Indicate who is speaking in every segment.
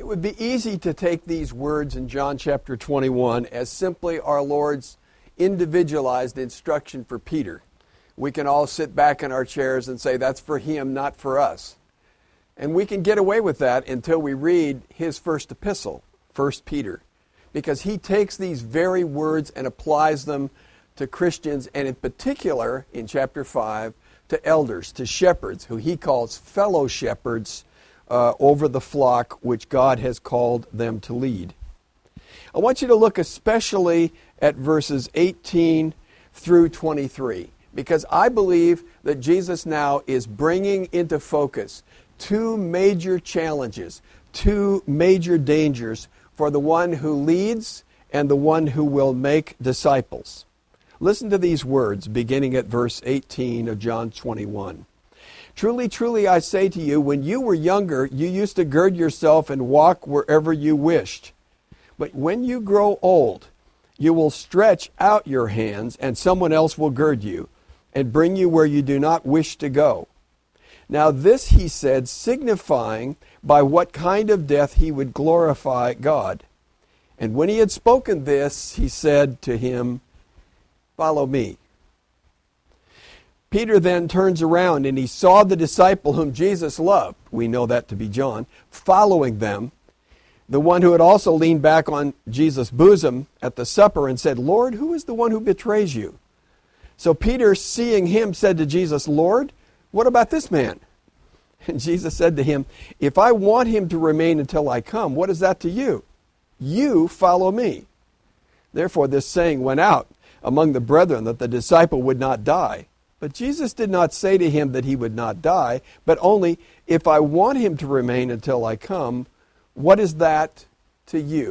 Speaker 1: would be easy to take these words in John chapter 21 as simply our Lord's individualized instruction for Peter. We can all sit back in our chairs and say, that's for him, not for us. And we can get away with that until we read his first epistle, 1 Peter, because he takes these very words and applies them to Christians, and in particular, in chapter 5, to elders, to shepherds, who he calls fellow shepherds over the flock which God has called them to lead. I want you to look especially at verses 18 through 23, because I believe that Jesus now is bringing into focus two major challenges, two major dangers for the one who leads and the one who will make disciples. Listen to these words beginning at verse 18 of John 21. Truly, truly, I say to you, when you were younger, you used to gird yourself and walk wherever you wished. But when you grow old, you will stretch out your hands, and someone else will gird you and bring you where you do not wish to go. Now this he said, signifying by what kind of death he would glorify God. And when he had spoken this, he said to him, follow me. Peter then turns around and he saw the disciple whom Jesus loved, we know that to be John, following them, the one who had also leaned back on Jesus' bosom at the supper and said, Lord, who is the one who betrays you? So Peter, seeing him, said to Jesus, Lord, what about this man? And Jesus said to him, if I want him to remain until I come, what is that to you? You follow me. Therefore this saying went out among the brethren that the disciple would not die. But Jesus did not say to him that he would not die, but only, if I want him to remain until I come, what is that to you?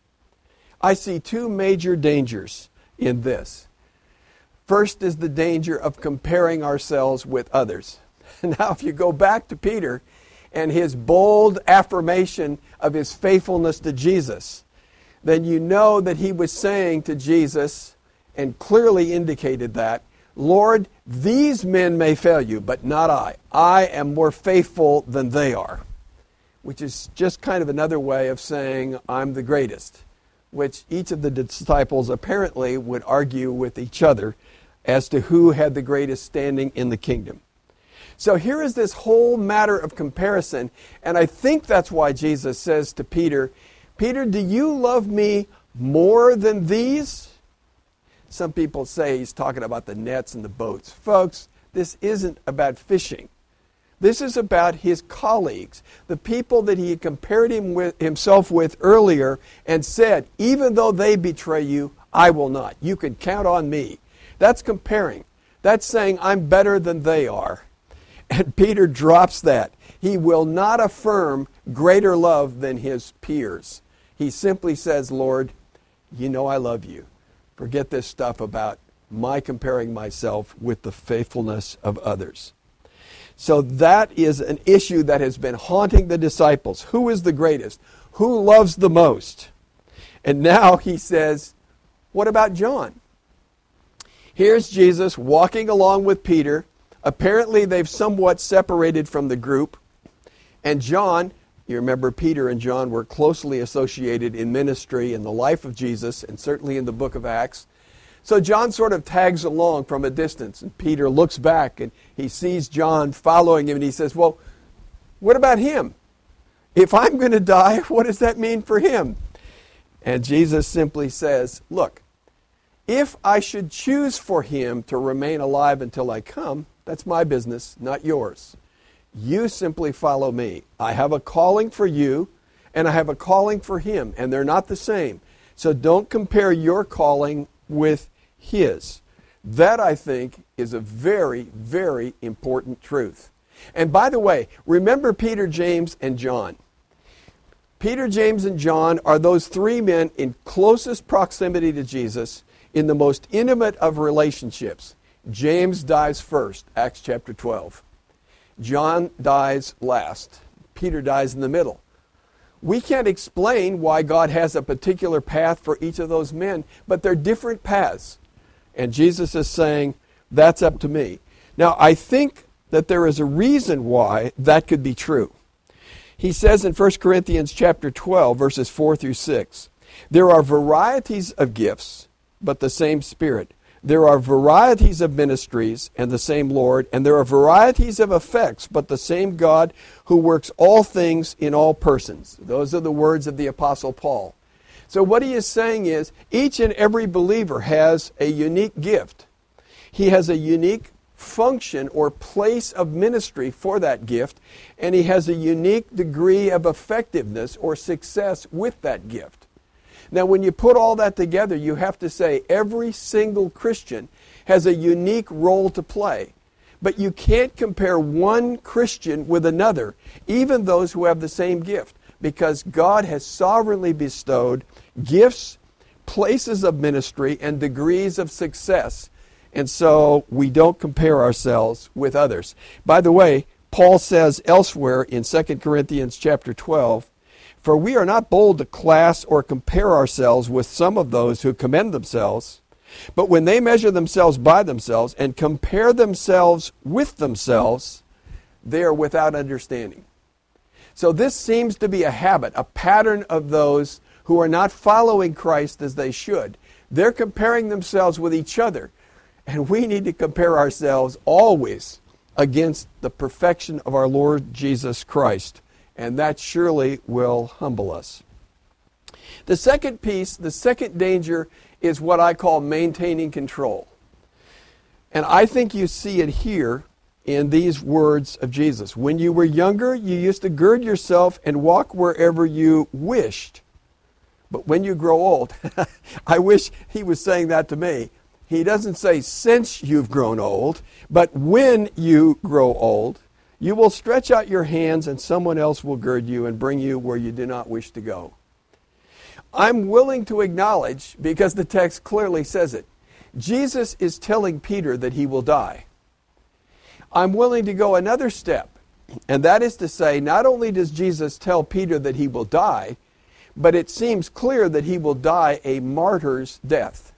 Speaker 1: I see two major dangers in this. First is the danger of comparing ourselves with others. Now, if you go back to Peter and his bold affirmation of his faithfulness to Jesus, then you know that he was saying to Jesus, and clearly indicated that, Lord, these men may fail you, but not I. I am more faithful than they are. Which is just kind of another way of saying I'm the greatest, which each of the disciples apparently would argue with each other as to who had the greatest standing in the kingdom. So here is this whole matter of comparison, and I think that's why Jesus says to Peter, Peter, do you love me more than these? Some people say he's talking about the nets and the boats. Folks, this isn't about fishing. This is about his colleagues, the people that he had compared himself with earlier and said, even though they betray you, I will not. You can count on me. That's comparing. That's saying I'm better than they are. And Peter drops that. He will not affirm greater love than his peers. He simply says, Lord, you know I love you. Forget this stuff about my comparing myself with the faithfulness of others. So that is an issue that has been haunting the disciples. Who is the greatest? Who loves the most? And now he says, what about John? Here's Jesus walking along with Peter. Apparently they've somewhat separated from the group. And John, you remember Peter and John were closely associated in ministry in the life of Jesus and certainly in the book of Acts. So John sort of tags along from a distance, and Peter looks back and he sees John following him and he says, well, what about him? If I'm going to die, what does that mean for him? And Jesus simply says, look, if I should choose for him to remain alive until I come, that's my business, not yours. You simply follow me. I have a calling for you, and I have a calling for him, and they're not the same. So don't compare your calling with his. That, I think, is a very, very important truth. And by the way, remember Peter, James, and John. Peter, James, and John are those three men in closest proximity to Jesus in the most intimate of relationships. James dies first, Acts chapter 12. John dies last. Peter dies in the middle. We can't explain why God has a particular path for each of those men, but they're different paths. And Jesus is saying, that's up to me. Now, I think that there is a reason why that could be true. He says in 1 Corinthians chapter 12, verses 4 through 6, there are varieties of gifts, but the same Spirit. There are varieties of ministries, and the same Lord. And there are varieties of effects, but the same God who works all things in all persons. Those are the words of the Apostle Paul. So what he is saying is, each and every believer has a unique gift. He has a unique function or place of ministry for that gift, and he has a unique degree of effectiveness or success with that gift. Now, when you put all that together, you have to say every single Christian has a unique role to play. But you can't compare one Christian with another, even those who have the same gift, because God has sovereignly bestowed gifts, places of ministry, and degrees of success. And so we don't compare ourselves with others. By the way, Paul says elsewhere in 2 Corinthians chapter 12, for we are not bold to class or compare ourselves with some of those who commend themselves, but when they measure themselves by themselves and compare themselves with themselves, they are without understanding. So this seems to be a habit, a pattern of those who are not following Christ as they should. They're comparing themselves with each other, and we need to compare ourselves always against the perfection of our Lord Jesus Christ. And that surely will humble us. The second piece, the second danger, is what I call maintaining control. And I think you see it here in these words of Jesus. When you were younger, you used to gird yourself and walk wherever you wished. But when you grow old, I wish he was saying that to me. He doesn't say since you've grown old, but when you grow old, you will stretch out your hands and someone else will gird you and bring you where you do not wish to go. I'm willing to acknowledge, because the text clearly says it, Jesus is telling Peter that he will die. I'm willing to go another step, and that is to say, not only does Jesus tell Peter that he will die, but it seems clear that he will die a martyr's death.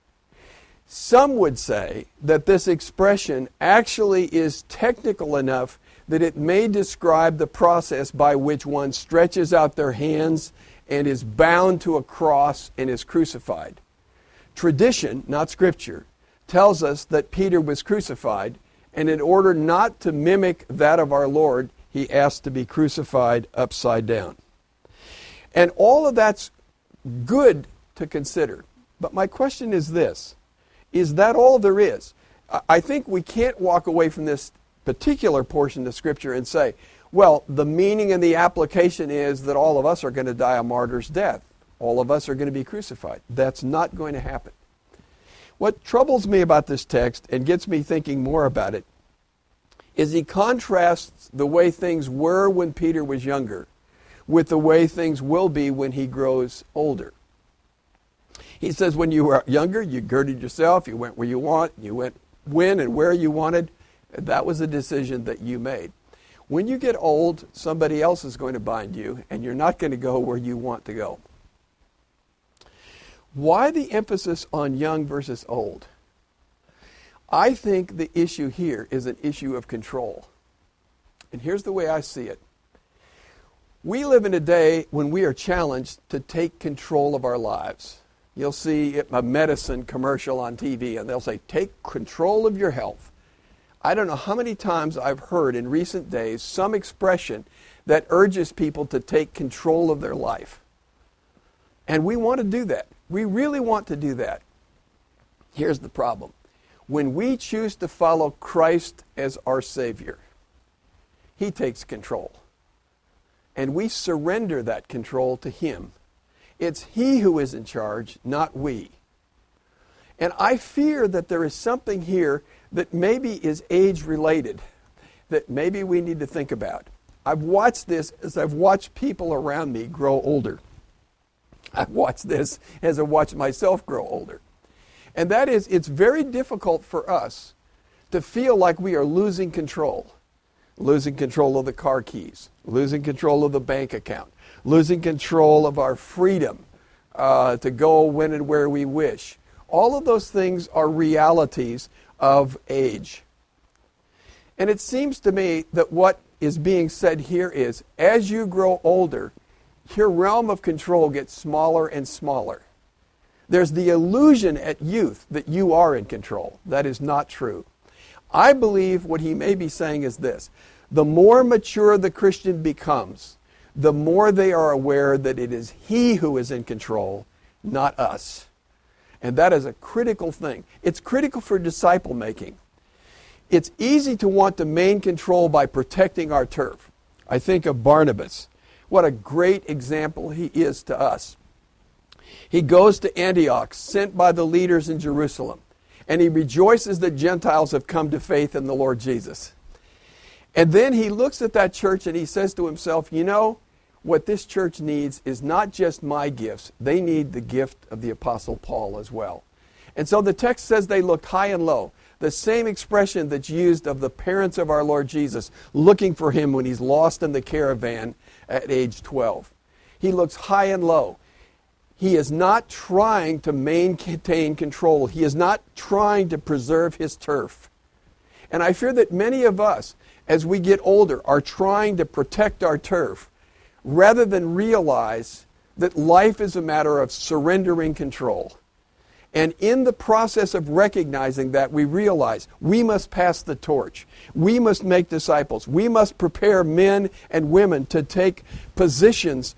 Speaker 1: Some would say that this expression actually is technical enough that it may describe the process by which one stretches out their hands and is bound to a cross and is crucified. Tradition, not Scripture, tells us that Peter was crucified, and in order not to mimic that of our Lord, he asked to be crucified upside down. And all of that's good to consider. But my question is this: is that all there is? I think we can't walk away from this particular portion of Scripture and say, well, the meaning and the application is that all of us are going to die a martyr's death. All of us are going to be crucified. That's not going to happen. What troubles me about this text and gets me thinking more about it is he contrasts the way things were when Peter was younger with the way things will be when he grows older. He says when you were younger, you girded yourself, you went where you want, you went when and where you wanted. That was a decision that you made. When you get old, somebody else is going to bind you, and you're not going to go where you want to go. Why the emphasis on young versus old? I think the issue here is an issue of control. And here's the way I see it. We live in a day when we are challenged to take control of our lives. You'll see a medicine commercial on TV, and they'll say, take control of your health. I don't know how many times I've heard in recent days some expression that urges people to take control of their life. And we want to do that. We really want to do that. Here's the problem. When we choose to follow Christ as our Savior, He takes control. And we surrender that control to Him. It's He who is in charge, not we. And I fear that there is something here that maybe is age-related, that maybe we need to think about. I've watched this as I've watched people around me grow older. I've watched this as I've watched myself grow older. And that is, it's very difficult for us to feel like we are losing control. Losing control of the car keys, losing control of the bank account, losing control of our freedom to go when and where we wish. All of those things are realities of age. And it seems to me that what is being said here is, as you grow older, your realm of control gets smaller and smaller. There's the illusion at youth that you are in control. That is not true. I believe what he may be saying is this: the more mature the Christian becomes, the more they are aware that it is he who is in control, not us. And that is a critical thing. It's critical for disciple making. It's easy to want to maintain control by protecting our turf. I think of Barnabas. What a great example he is to us. He goes to Antioch, sent by the leaders in Jerusalem, and he rejoices that Gentiles have come to faith in the Lord Jesus. And then he looks at that church and he says to himself, you know, what this church needs is not just my gifts. They need the gift of the Apostle Paul as well. And so the text says they looked high and low. The same expression that's used of the parents of our Lord Jesus looking for him when he's lost in the caravan at age 12. He looks high and low. He is not trying to maintain control. He is not trying to preserve his turf. And I fear that many of us, as we get older, are trying to protect our turf rather than realize that life is a matter of surrendering control. And in the process of recognizing that, we realize we must pass the torch. We must make disciples. We must prepare men and women to take positions